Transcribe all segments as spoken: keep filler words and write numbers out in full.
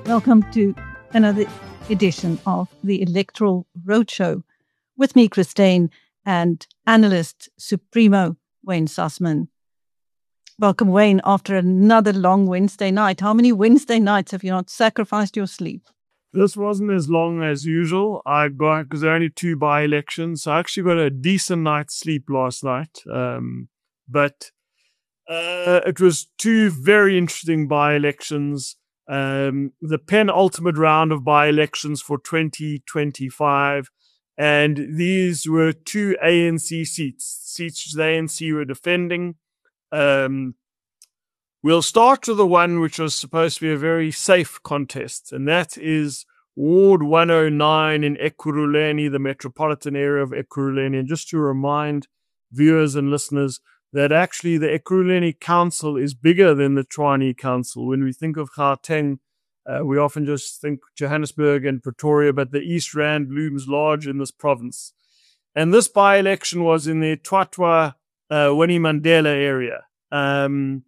Welcome to another edition of the Electoral Roadshow with me, Christine, and analyst Supremo Wayne Sussman. Welcome, Wayne, after another long Wednesday night. How many Wednesday nights have you not sacrificed your sleep? This wasn't as long as usual. I got, because there are only two by-elections, so I actually got a decent night's sleep last night. Um, but uh, it was two very interesting by-elections. Um, the penultimate round of by-elections for twenty twenty-five. And these were two A N C seats, seats the A N C were defending. Um, we'll start with the one which was supposed to be a very safe contest, and that is Ward one oh nine in Ekurhuleni, the metropolitan area of Ekurhuleni. And just to remind viewers and listeners that actually the Ekurhuleni Council is bigger than the Tshwane Council. When we think of Gauteng, uh, we often just think Johannesburg and Pretoria, but the East Rand looms large in this province. And this by-election was in the Twatwa Uh, Winnie Mandela area. Um,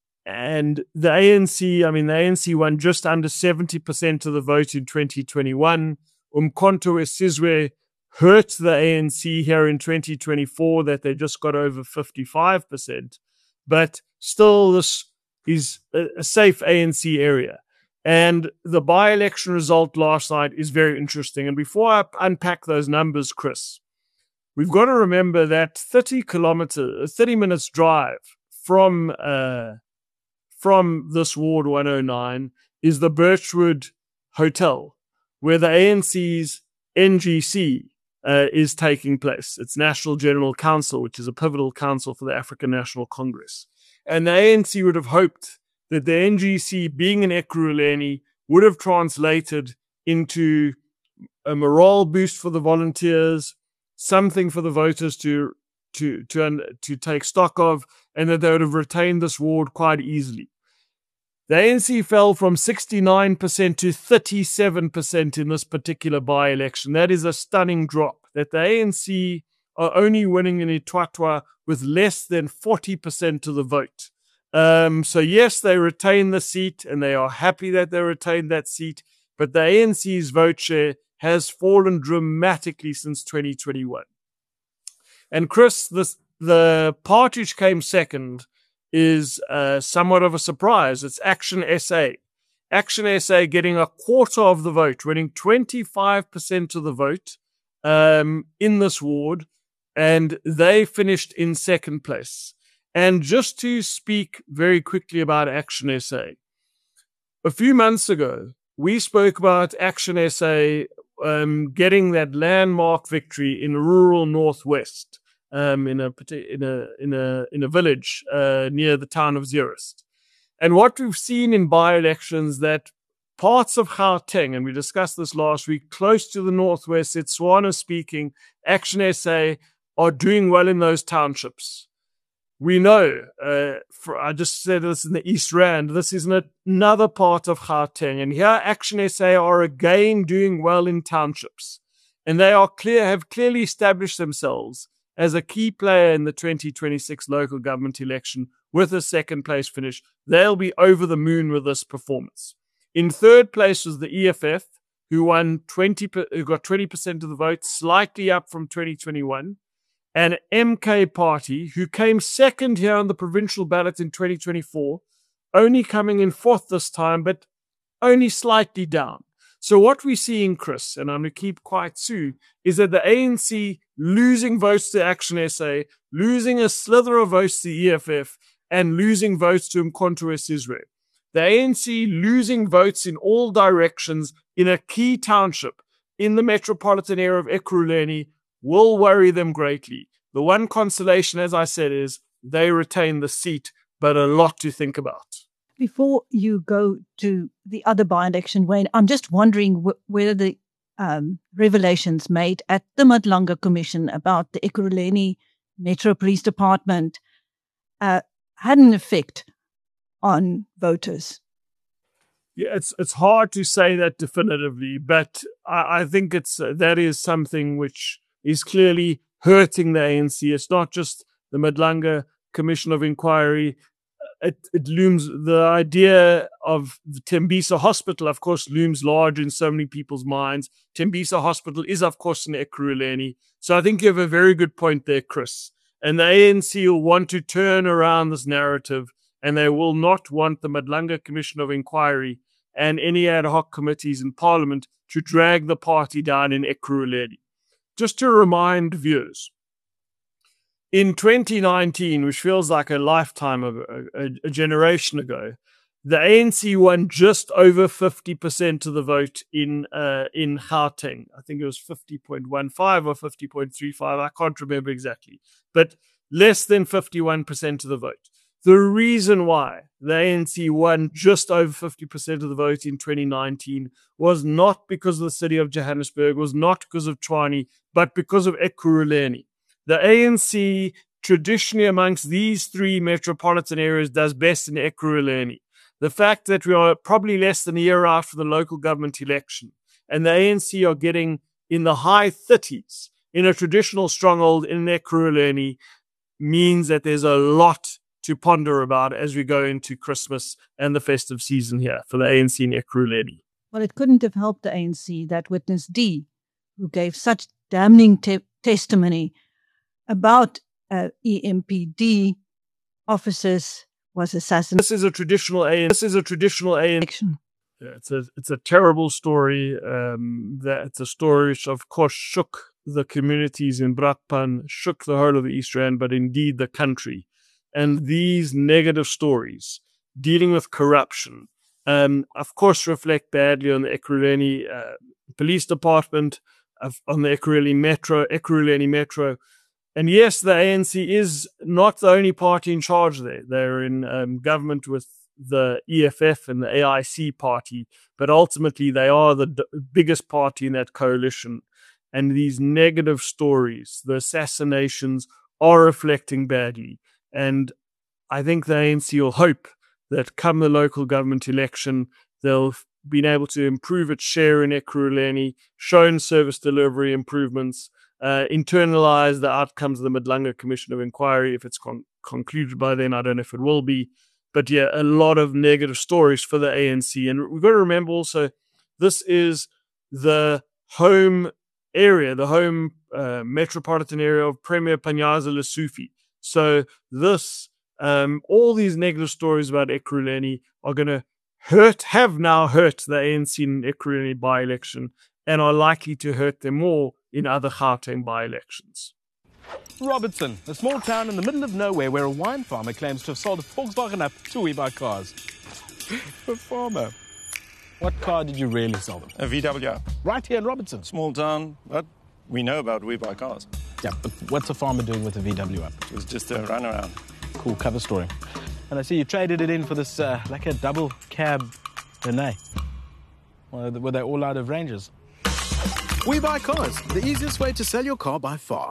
and the A N C, I mean, the A N C won just under seventy percent of the vote in twenty twenty-one. Umkhonto weSizwe hurt the A N C here in twenty twenty-four, that they just got over fifty-five percent. But still, this is a, a safe A N C area. And the by-election result last night is very interesting. And before I unpack those numbers, Chris, we've got to remember that thirty kilometers, thirty minutes drive from uh, from this Ward one oh nine is the Birchwood Hotel, where the A N C's N G C uh, is taking place. It's National General Council, which is a pivotal council for the African National Congress. And the A N C would have hoped that the N G C, being in Ekurhuleni, would have translated into a morale boost for the volunteers, something for the voters to to to to take stock of, and that they would have retained this ward quite easily. The A N C fell from sixty-nine percent to thirty-seven percent in this particular by-election. That is a stunning drop, that the A N C are only winning in Itwatwa with less than forty percent of the vote. Um, so yes, they retain the seat, and they are happy that they retained that seat, but the A N C's vote share has fallen dramatically since twenty twenty-one. And Chris, this, the party which came second is uh, somewhat of a surprise. It's Action S A. Action S A getting a quarter of the vote, winning twenty-five percent of the vote um, in this ward, and they finished in second place. And just to speak very quickly about Action S A, a few months ago, we spoke about Action S A Um, getting that landmark victory in rural Northwest, um, in a in a in a in a village uh, near the town of Zeerust. And what we've seen in by-elections, that parts of Gauteng, and we discussed this last week, close to the Northwest, Setswana speaking, Action S A are doing well in those townships. We know, uh, for, I just said this in the East Rand, this is an, another part of Gauteng. And here Action S A are again doing well in townships. And they are clear, have clearly established themselves as a key player in the twenty twenty-six local government election with a second place finish. They'll be over the moon with this performance. In third place was the E F F, who won twenty, who got twenty percent of the vote, slightly up from twenty twenty-one. And M K Party, who came second here on the provincial ballot in twenty twenty-four, only coming in fourth this time, but only slightly down. So what we're seeing, Chris, and I'm going to keep quiet soon, is that the A N C losing votes to Action S A, losing a slither of votes to E F F, and losing votes to Umkhonto weSizwe. The A N C losing votes in all directions in a key township in the metropolitan area of Ekurhuleni will worry them greatly. The one consolation, as I said, is they retain the seat, but a lot to think about. Before you go to the other by-election, Wayne, I'm just wondering wh- whether the um, revelations made at the Madlanga Commission about the Ekurhuleni Metro Police Department uh, had an effect on voters. Yeah, it's it's hard to say that definitively, but I, I think it's uh, that is something which is clearly hurting the A N C. It's not just the Madlanga Commission of Inquiry. it, it looms, the idea of the Tembisa Hospital, of course, looms large in so many people's minds. Tembisa Hospital is, of course, in Ekurhuleni. So I think you have a very good point there, Chris. And the A N C will want to turn around this narrative, and they will not want the Madlanga Commission of Inquiry and any ad hoc committees in Parliament to drag the party down in Ekurhuleni. Just to remind viewers, in twenty nineteen, which feels like a lifetime of a, a generation ago, the A N C won just over fifty percent of the vote in uh, in Gauteng. I think it was fifty point one five or fifty point three five. I can't remember exactly, but less than fifty-one percent of the vote. The reason why the A N C won just over fifty percent of the vote in twenty nineteen was not because of the city of Johannesburg, was not because of Tshwane, but because of Ekurhuleni. The A N C, traditionally amongst these three metropolitan areas, does best in Ekurhuleni. The fact that we are probably less than a year after the local government election, and the A N C are getting in the high thirties in a traditional stronghold in Ekurhuleni, means that there's a lot to ponder about as we go into Christmas and the festive season here for the A N C in Ekurhuleni. Well, it couldn't have helped the A N C that Witness D, who gave such damning te- testimony about uh, E M P D officers, was assassinated. This is a traditional A N C. This is a traditional A N C. Yeah, it's a it's a terrible story. Um, that it's a story which, of course, shook the communities in Brakpan, shook the whole of the East Rand, but indeed the country. And these negative stories dealing with corruption, um, of course, reflect badly on the Ekurhuleni uh, Police Department, uh, on the Ekurhuleni Metro, Ekurhuleni Metro. And yes, the A N C is not the only party in charge there. They're in um, government with the E F F and the A I C party, but ultimately they are the d- biggest party in that coalition. And these negative stories, the assassinations, are reflecting badly. And I think the A N C will hope that come the local government election, they'll be able to improve its share in Ekurhuleni, shown service delivery improvements, uh, internalize the outcomes of the Madlanga Commission of Inquiry. If it's con- concluded by then, I don't know if it will be. But yeah, a lot of negative stories for the A N C. And we've got to remember also, this is the home area, the home uh, metropolitan area of Premier Panyaza Lesufi. So this, um, all these negative stories about Ekurhuleni are going to hurt, have now hurt the A N C in Ekurhuleni by-election, and are likely to hurt them more in other Gauteng by-elections. Robertson, a small town in the middle of nowhere where a wine farmer claims to have sold a Volkswagen up to WeBuyCars. A farmer. What car did you really sell them? A V W up. Right here in Robertson. Small town, but we know about WeBuyCars. Yeah, but what's a farmer doing with a V W up? It was just a runaround. Cool cover story. And I see you traded it in for this, uh, like a double cab Renault. Well, were they all out of ranges? WeBuyCars, the easiest way to sell your car by far.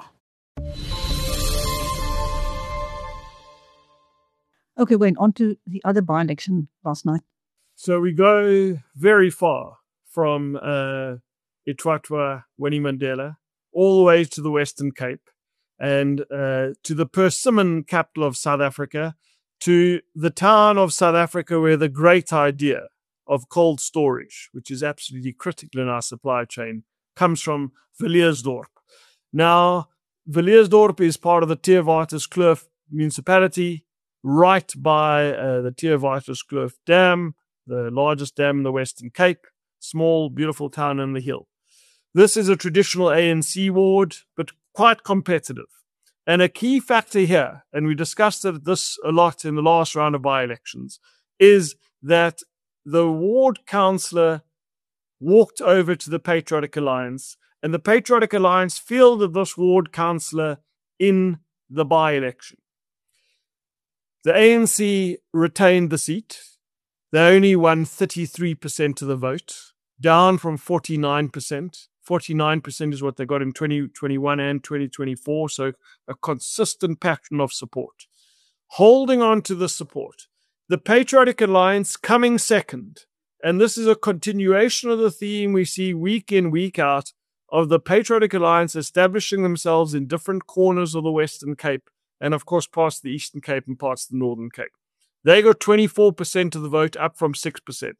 Okay, Wayne, on to the other by-election last night. So we go very far from uh, Itwatwa, Winnie Mandela, all the way to the Western Cape and uh, to the Persimmon capital of South Africa, to the town of South Africa where the great idea of cold storage, which is absolutely critical in our supply chain, comes from Villiersdorp. Now, Villiersdorp is part of the Theewaterskloof municipality, right by uh, the Theewaterskloof Dam, the largest dam in the Western Cape, small, beautiful town in the hill. This is a traditional A N C ward, but quite competitive. And a key factor here, and we discussed it, this a lot in the last round of by-elections, is that the ward councillor walked over to the Patriotic Alliance, and the Patriotic Alliance fielded this ward councillor in the by-election. The A N C retained the seat. They only won thirty-three percent of the vote, down from forty-nine percent. forty-nine percent is what they got in twenty twenty-one and twenty twenty-four, so a consistent pattern of support. Holding on to the support, the Patriotic Alliance coming second, and this is a continuation of the theme we see week in, week out, of the Patriotic Alliance establishing themselves in different corners of the Western Cape, and of course parts of the Eastern Cape and parts of the Northern Cape. They got twenty-four percent of the vote, up from six percent.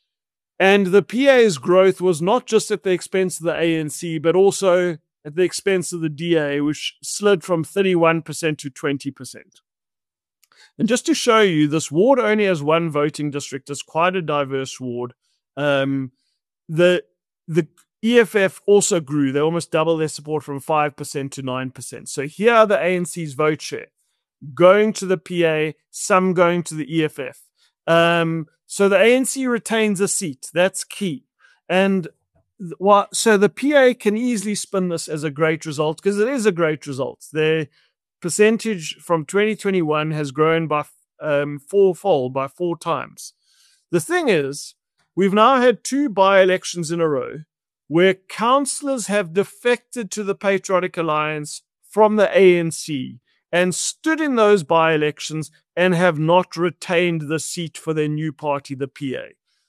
And the P A's growth was not just at the expense of the A N C, but also at the expense of the D A, which slid from thirty-one percent to twenty percent. And just to show you, this ward only has one voting district. It's quite a diverse ward. Um, the the E F F also grew. They almost doubled their support from five percent to nine percent. So here are the A N C's vote share, going to the P A, some going to the E F F. Um, so the A N C retains a seat. That's key. And what, so the P A can easily spin this as a great result, because it is a great result. Their percentage from twenty twenty-one has grown by um, fourfold, by four times. The thing is, we've now had two by-elections in a row where councillors have defected to the Patriotic Alliance from the A N C and stood in those by-elections and have not retained the seat for their new party, the P A.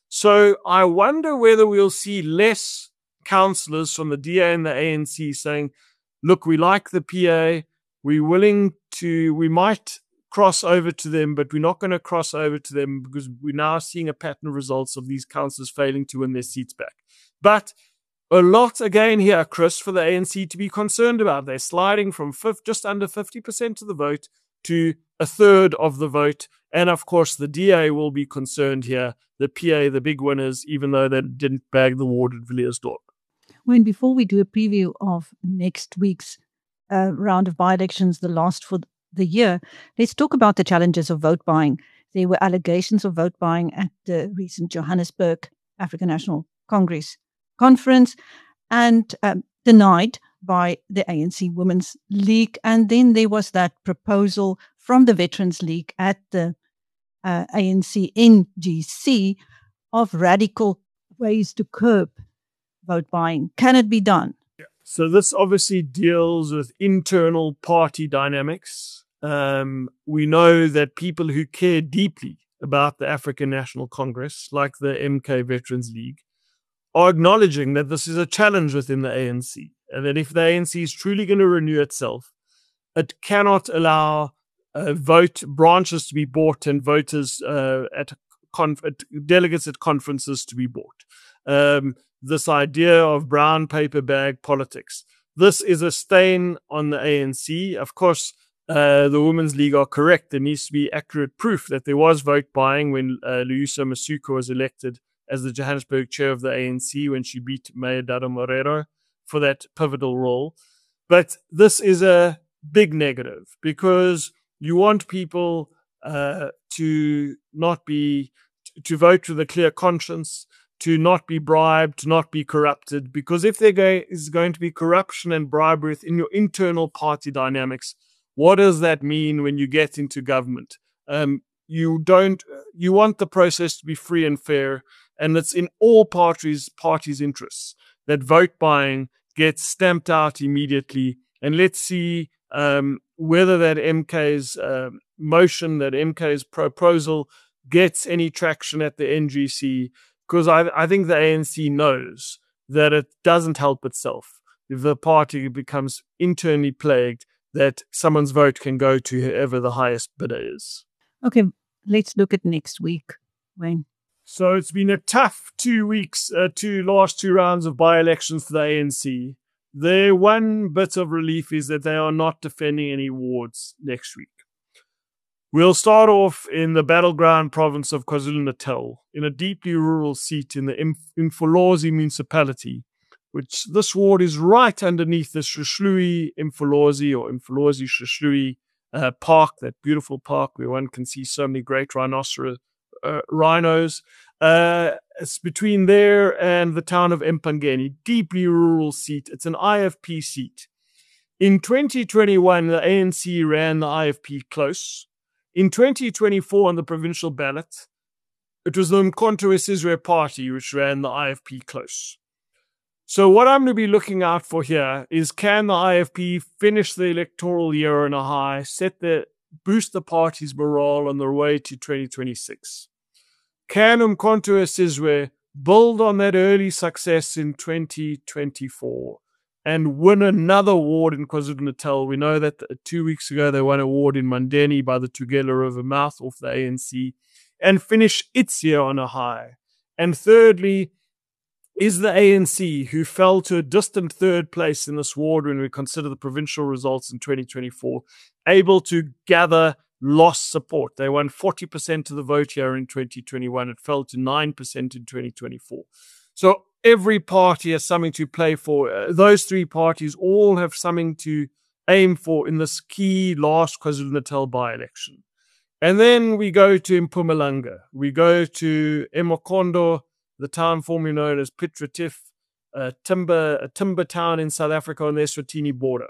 So I wonder whether we'll see less councillors from the D A and the A N C saying, look, we like the P A, we're willing to, we might cross over to them, but we're not going to cross over to them because we're now seeing a pattern of results of these councillors failing to win their seats back. But a lot again here, Chris, for the A N C to be concerned about. They're sliding from fifty, just under fifty percent of the vote to a third of the vote. And of course, the D A will be concerned here. The P A, the big winners, even though they didn't bag the ward at Villiersdorp. When before we do a preview of next week's uh, round of by-elections, the last for the year, let's talk about the challenges of vote buying. There were allegations of vote buying at the recent Johannesburg African National Congress conference and um, denied by the A N C Women's League. And then there was that proposal from the Veterans League at the uh, A N C N G C of radical ways to curb vote buying. Can it be done? Yeah. So this obviously deals with internal party dynamics. Um, we know that people who care deeply about the African National Congress, like the M K Veterans League, are acknowledging that this is a challenge within the A N C, and that if the A N C is truly going to renew itself, it cannot allow uh, vote branches to be bought and voters uh, at, conf- at delegates at conferences to be bought. Um, this idea of brown paper bag politics. This is a stain on the A N C. Of course, uh, the Women's League are correct. There needs to be accurate proof that there was vote buying when uh, Luyisa Masuku was elected as the Johannesburg chair of the A N C when she beat Mayadada Morero for that pivotal role. But this is a big negative because you want people uh, to not be, to vote with a clear conscience, to not be bribed, to not be corrupted. Because if there go- is going to be corruption and bribery within your internal party dynamics, what does that mean when you get into government? Um, you don't, you want the process to be free and fair. And it's in all parties' parties' interests that vote buying gets stamped out immediately. And let's see um, whether that M K's uh, motion, that M K's proposal gets any traction at the N G C. Because I, I think the A N C knows that it doesn't help itself if the party becomes internally plagued, that someone's vote can go to whoever the highest bidder is. Okay, let's look at next week, Wayne. So it's been a tough two weeks, uh, two last two rounds of by-elections for the A N C. Their one bit of relief is that they are not defending any wards next week. We'll start off in the battleground province of KwaZulu-Natal, in a deeply rural seat in the Mfolozi municipality, which this ward is right underneath the Shishlui Mfolozi or Mfolozi Shishlui uh, park, that beautiful park where one can see so many great rhinoceros. Uh, rhinos. Uh, it's between there and the town of Empangeni, deeply rural seat. It's an I F P seat. In twenty twenty-one, the A N C ran the I F P close. In twenty twenty-four, on the provincial ballot, it was the Mkhonto weSizwe party which ran the I F P close. So what I'm going to be looking out for here is, can the I F P finish the electoral year on a high, set the boost the party's morale on their way to twenty twenty-six? Can Mkhonto weSizwe build on that early success in twenty twenty-four and win another award in KwaZulu-Natal. We know that two weeks ago they won an award in Mandeni by the Tugela River mouth off the A N C, and finish its year on a high. And thirdly, is the A N C, who fell to a distant third place in this award when we consider the provincial results in twenty twenty-four, able to gather lost support. They won forty percent of the vote here in twenty twenty-one. It fell to nine percent in twenty twenty-four. So every party has something to play for. Uh, those three parties all have something to aim for in this key last KwaZulu-Natal by-election. And then we go to Mpumalanga. We go to Emokondo, the town formerly known as Piet Retief, a timber, a timber town in South Africa on the Eswatini border.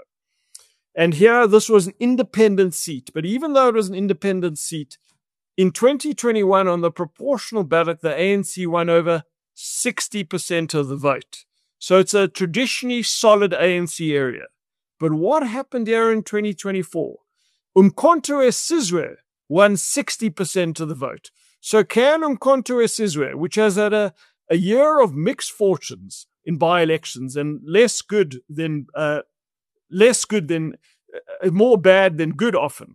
And here, this was an independent seat. But even though it was an independent seat, in twenty twenty-one, on the proportional ballot, the A N C won over sixty percent of the vote. So it's a traditionally solid A N C area. But what happened here in twenty twenty-four? Umkhonto weSizwe won sixty percent of the vote. So can Umkhonto weSizwe, which has had a, a year of mixed fortunes in by-elections and less good than uh, less good than uh, more bad than good often,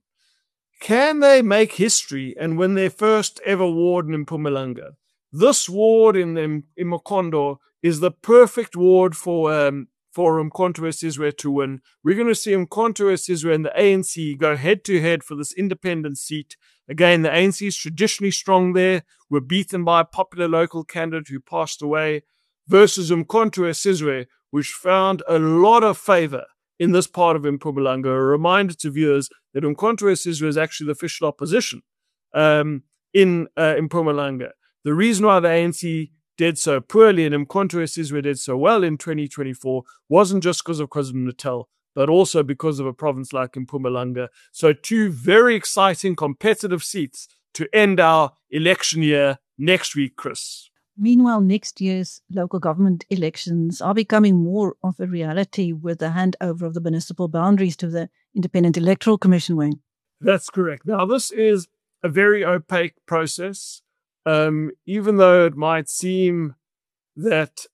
can they make history and win their first ever ward in Mpumalanga? This ward in in, in Mokondo is the perfect ward for um, for Umkhonto weSizwe to win. We're going to see Umkhonto weSizwe and the A N C go head to head for this independent seat. Again, the A N C is traditionally strong there. We're beaten by a popular local candidate who passed away, versus Umkhonto weSizwe, which found a lot of favor in this part of Mpumalanga. A reminder to viewers that Umkhonto weSizwe is actually the official opposition um, in uh, Mpumalanga. The reason why the A N C did so poorly and Umkhonto weSizwe did so well in twenty twenty-four wasn't just because of KwaZulu-Natal, but also because of a province like Mpumalanga. So two very exciting competitive seats to end our election year next week, Chris. Meanwhile, next year's local government elections are becoming more of a reality with the handover of the municipal boundaries to the Independent Electoral Commission, Wayne. That's correct. Now, this is a very opaque process. Um, even though it might seem that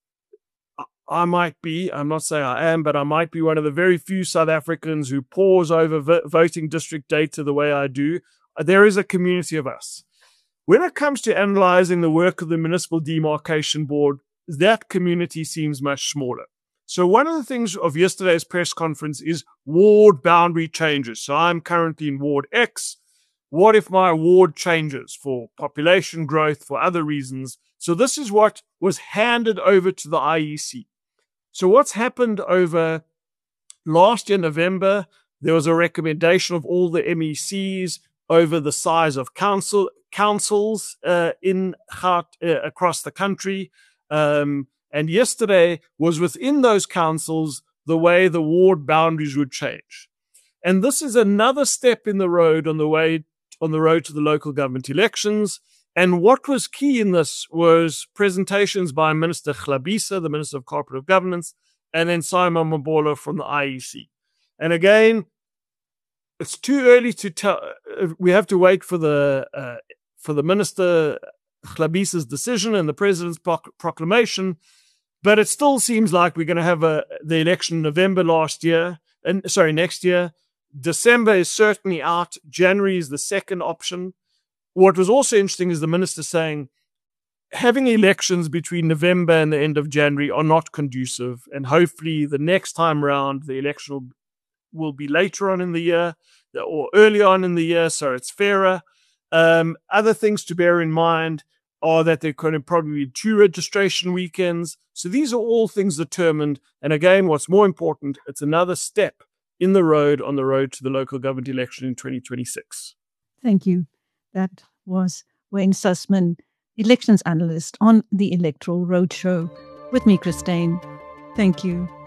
I might be, I'm not saying I am, but I might be one of the very few South Africans who pores over vo- voting district data the way I do, there is a community of us. When it comes to analyzing the work of the Municipal Demarcation Board, that community seems much smaller. So one of the things of yesterday's press conference is ward boundary changes. So I'm currently in Ward X. What if my ward changes for population growth, for other reasons? So this is what was handed over to the I E C. So what's happened over last year, November, there was a recommendation of all the M E Cs over the size of council councils uh, in uh, across the country. Um, and yesterday was within those councils the way the ward boundaries would change. And this is another step in the road on the way on the road to the local government elections. And what was key in this was presentations by Minister Hlabisa, the Minister of Cooperative Governance, and then Simon Mabola from the I E C. And again, it's too early to tell. We have to wait for the uh, for the Minister Hlabisa's decision and the President's proc- proclamation. But it still seems like we're going to have a, the election in November last year, and sorry, next year. December is certainly out. January is the second option. What was also interesting is the minister saying having elections between November and the end of January are not conducive. And hopefully the next time round, the election will, will be later on in the year or early on in the year, so it's fairer. Um, other things to bear in mind are that there could probably be two registration weekends. So these are all things determined. And again, what's more important, it's another step in the road on the road to the local government election in twenty twenty-six. Thank you. That was Wayne Sussman, elections analyst on the Electoral Roadshow with me, Christine. Thank you.